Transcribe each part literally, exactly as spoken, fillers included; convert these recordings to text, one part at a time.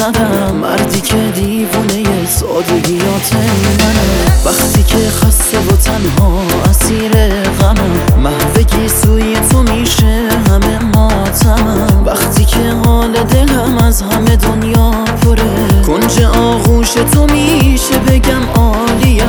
منم، مردی که دیوونه سادگیات منم. وقتی که خسته و تنها اسیر غمم، محو سوی تو میشه همه ماتمم. وقتی که حال دلم از همه دنیا پره، کنج آغوش تو میشه بگم عالیم.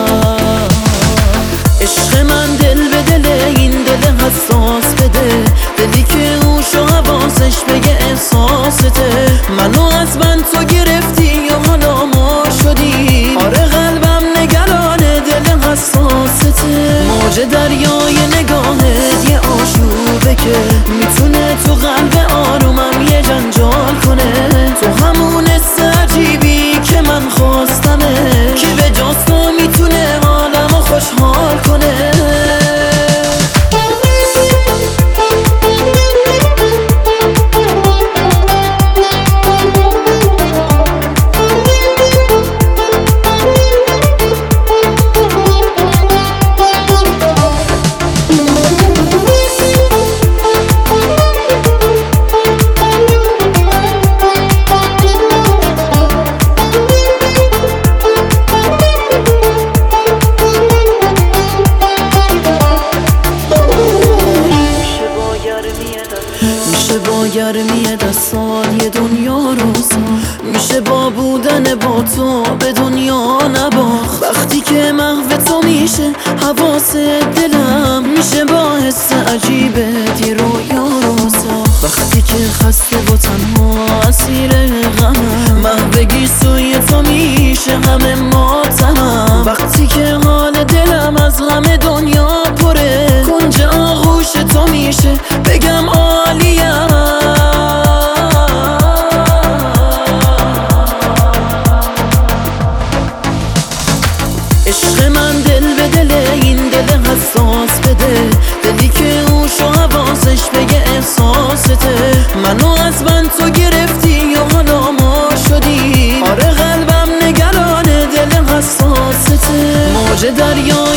عشق من دل به دل این دل حساس بده، دلی که اوش و حواسش بگه احساسته. منو از من تو گرفتی یا حالا ما شدی، آره قلبم نگرانه دل حساسته. موج دریای نگاهت یه آشوبه که میتونه تو قلب آرومم یه جنجال کنه. تو همون حس عجیبی که من خواستمه، که به جاز تو میتونه حالمو خوشحال کنه. میشه با گرمی دستان یه دنیا روزا، میشه با بودن با تو به دنیا نباخت. وقتی که محو تو میشه حواس دلم، میشه با حس عجیبه دی رویا روزا. وقتی که خسته و تنها اسیر غمم، محو سوی تو میشه همه ماتمم. وقتی که حال دلم از غم دنیا پره، کنج آغوش تو میشه بگم عالیم. عشق من دل به دل این دل حساس بده، دلی که اوش و حواسش بگه احساسته. منو از من تو گرفتی یا حالا ما شدی، آره قلبم نگرانه دل حساسته. موج دریا